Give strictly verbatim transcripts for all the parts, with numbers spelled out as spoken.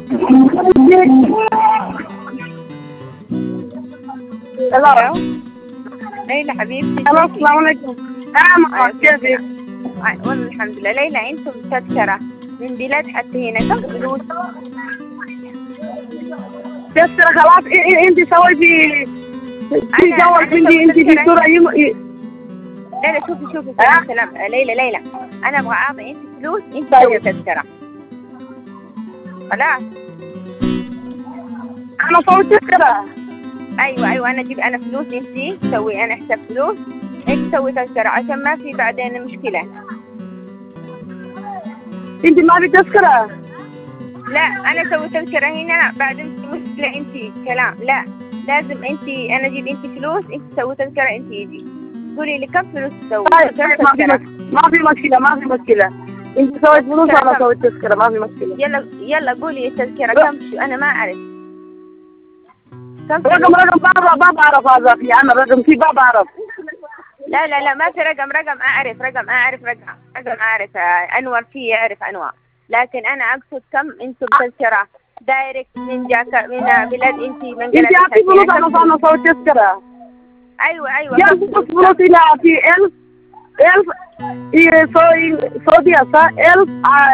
الو. ليلى حبيبتي. الو السلام عليكم. نعم كيفك؟ والله الحمد لله. ليلى انتم تذكرة من بلاد حتى هنا كم فلوس؟ تذكرة خلاص انت سويتي في جوال بنتي انت في صورة يم... لا لا شوفي شوفي سلام سلام ليلى ليلى انا ابغى اعطي انت فلوس انت سوي تذكرة خلاص. انا سويت تذكرة. ايوه ايوه انا اجيب انا فلوس انت سوي انا حساب فلوس انت سوي تذكرة عشان ما في بعدين مشكلة. انت ما في تذكرة؟ لا انا اسوي تذكرة هنا بعدين مشكلة انت كلام. لا لازم انت انا اجيب انت فلوس انت تسوي تذكرة انت يجي قولي لي كم فلوس تسوي. طيب طيب ما في ما في مشكلة ما في مشكلة انت سويت فلوس وانا سويت تذكرة ما في مشكلة. يلا يلا قولي التذكرة كم شو انا ما اعرف كم رقم رقم بابا بابا اعرف هذا في انا رقم في بابا اعرف. لا لا لا ما في رقم رقم اعرف رقم اعرف رقم رقم اعرف انور فيه يعرف انور لكن انا اقصد كم انتم تذكرة دايركت من جاكا من بلاد انت من انت اعطي فلوس انا انا سويت تذكرة. ايوه ايوه يا فلوس هنا في ألف ألف سوي سعودية صح ألف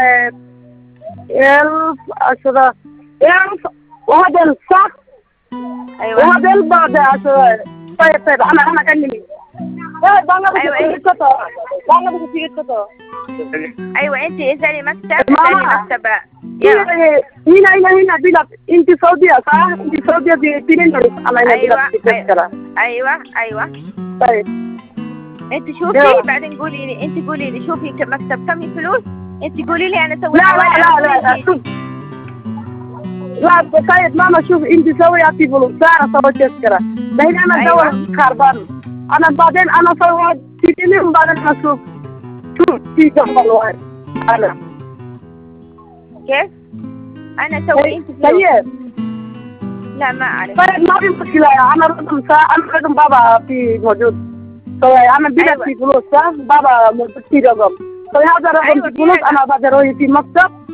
ألف عشرة ألف وهذا صح. ايوه وهذا البعد عشرة. طيب طيب انا انا كلمني. ايوه ايوه ايوه انت اسالي مكتب اسالي مكتب هنا هنا هنا بلاد انت سعودية صح؟ انت سعودية في تريندرس انا هنا ايوه بلاد ايوه ايوه طيب انت شوفي بعدين قولي لي انت قولي لي شوفي مكتب كم الفلوس انت قولي لي انا اسوي. لا لا لا لا شوف لا طيب ماما شوف انت سوي اعطي فلوس انا سويت تذكرة لكن انا أيوة. دور خربان انا بعدين انا سويت تديني وبعدين اشوف شوف في جنب واحد انا كيف؟ انا اسوي انت فلوس. طيب لا ما اعرف. طيب ما في مشكلة انا رقم انا رقم بابا في موجود سوي انا بلا أيوة. في فلوس صح بابا موجود في رقم سوي هذا رقم أيوة في فلوس انا بقدر في مكتب